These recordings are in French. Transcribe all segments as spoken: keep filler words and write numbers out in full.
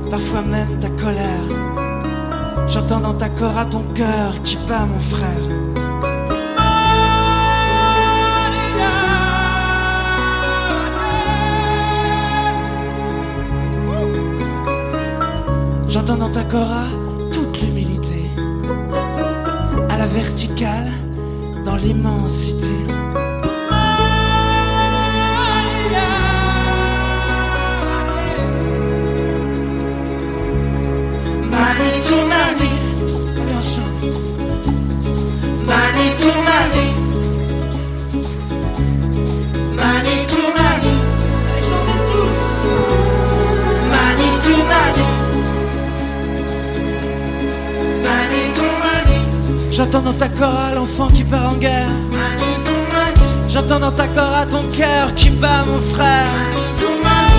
parfois même ta colère. J'entends dans ta cora ton cœur qui bat, mon frère. J'entends dans ta cora toute l'humilité, à la verticale, dans l'immensité. Manitou Mani, allez ensemble. Manitou Mani, Manitou Mani, allez chantez tous. Manitou Mani, Manitou Mani. J'entends dans ta cora l'enfant qui part en guerre. Manitou Mani. J'entends dans ta cora ton cœur qui bat, mon frère. Manitou Mani.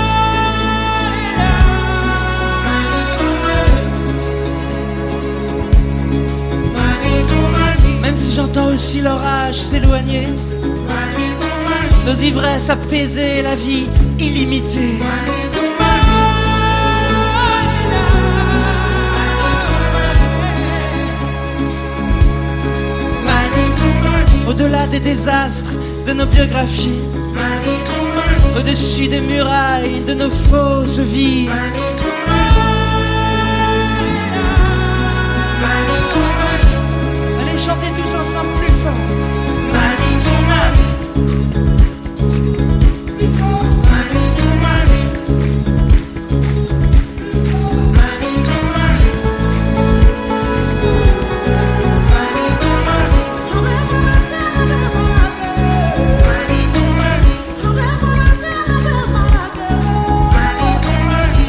Même si j'entends aussi l'orage s'éloigner, nos ivresses apaisées, la vie illimitée. Au-delà des désastres de nos biographies, au-dessus des murailles de nos fausses vies. Chantez tous ensemble plus fort. Manitou Mani, Manitou Mani, Manitou Mani, Manitou Mani, Manitou Mani, Manitou Mani.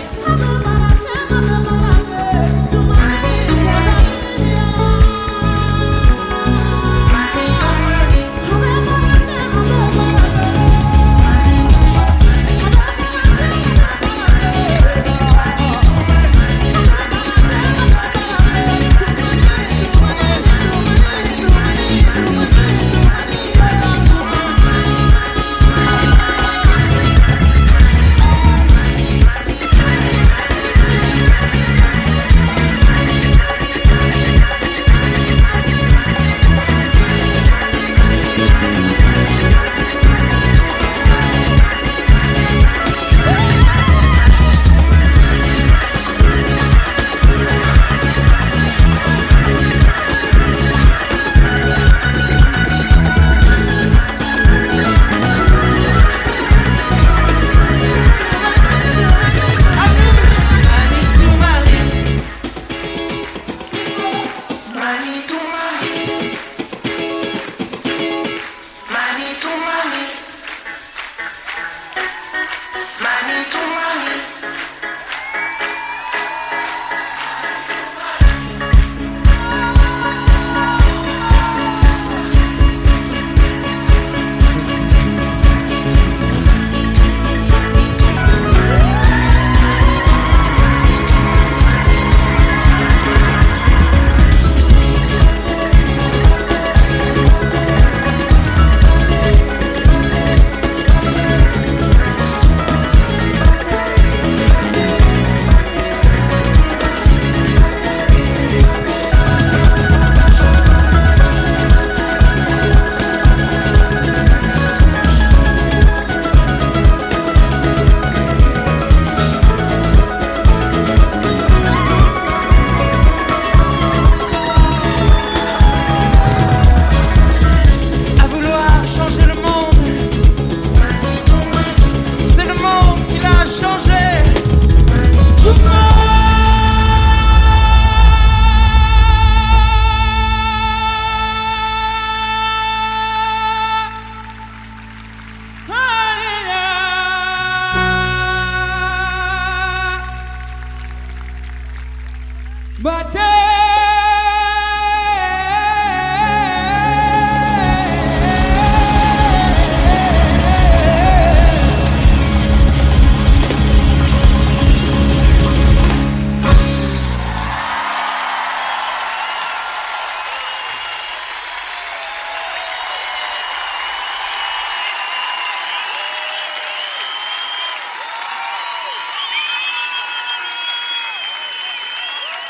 Bate!